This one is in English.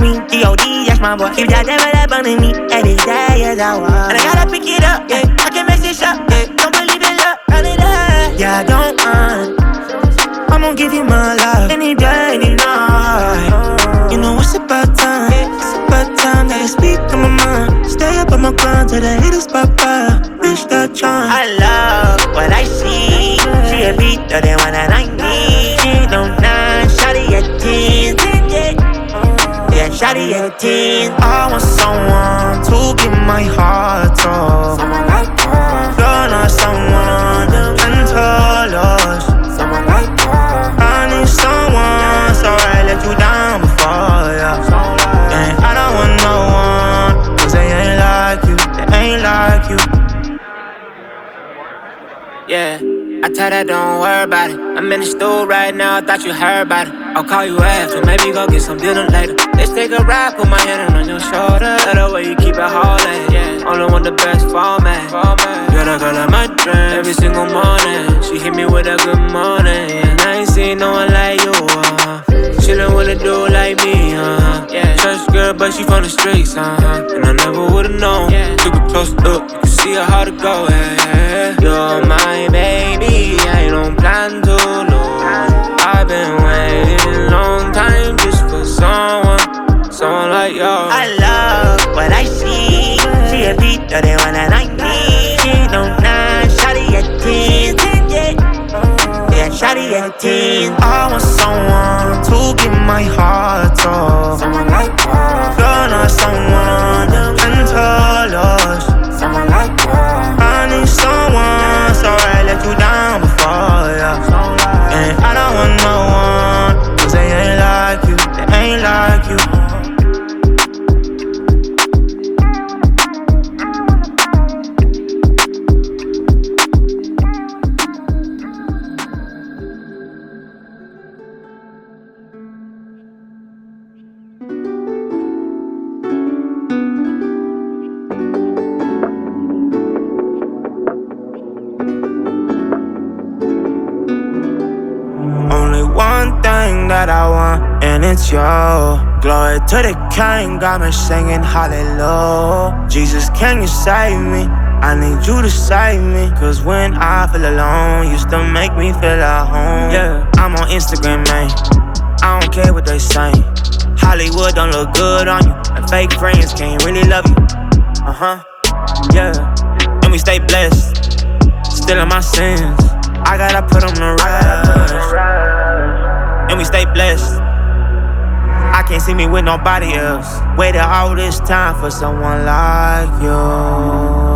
me. G.O.D., that's my boy. Keep that devil that burning me. Every day is our war. And I gotta pick it up, yeah. I can mess this up, yeah. Don't believe in luck, run it up. Yeah, I don't mind. I'm gon' give you my love any day, any night. You know it's about time. It's about time that I speak on my mind. Stay up on my grind till the haters pop out. Reach that charm. I love what I see. She a beat of the one that I need. She don't nine, shawty at 10. Yeah, shawty at 10. I want someone to give my heart to. Someone like her. You're not someone that can tell us. Someone like her. I need someone, so I let you down before, yeah. And I don't want no one, cause they ain't like you, they ain't like you. Yeah, I tell that don't worry about it. I'm in the store right now, I thought you heard about it. I'll call you after, maybe go get some dinner later. Let's take a ride, put my hand on your shoulder. That way you keep it holding, yeah. Only want the best format. You're the girl of my dreams. Every single morning, she hit me with a good morning, yeah. And I ain't seen no one like you, she don't wanna do like me, yeah. Church girl, but she from the streets, and I never would've known, yeah. Took her close up, you can see her how to go, yeah. You're my baby, I don't plan to lose. I've been waiting a long time just for someone like you. I love what I see. She a beat of the one that I need. She don't nine, shawty at 10. Yeah, shawty at 10. I want someone to give my heart to. Someone like her. You're not someone that can tell us. Someone like her. I need someone, so I let you down before, yeah. And I don't want no one, cause they ain't like you, they ain't like you. That I want, and it's you. Glory to the King, got me singing hallelujah. Jesus, can you save me? I need you to save me. Cause when I feel alone, you still make me feel at home. Yeah, I'm on Instagram, man. I don't care what they say. Hollywood don't look good on you, and fake friends can't really love you. Yeah. And we stay blessed, still in my sins. I gotta put on the rise. And we stay blessed. I can't see me with nobody else. Waited all this time for someone like you.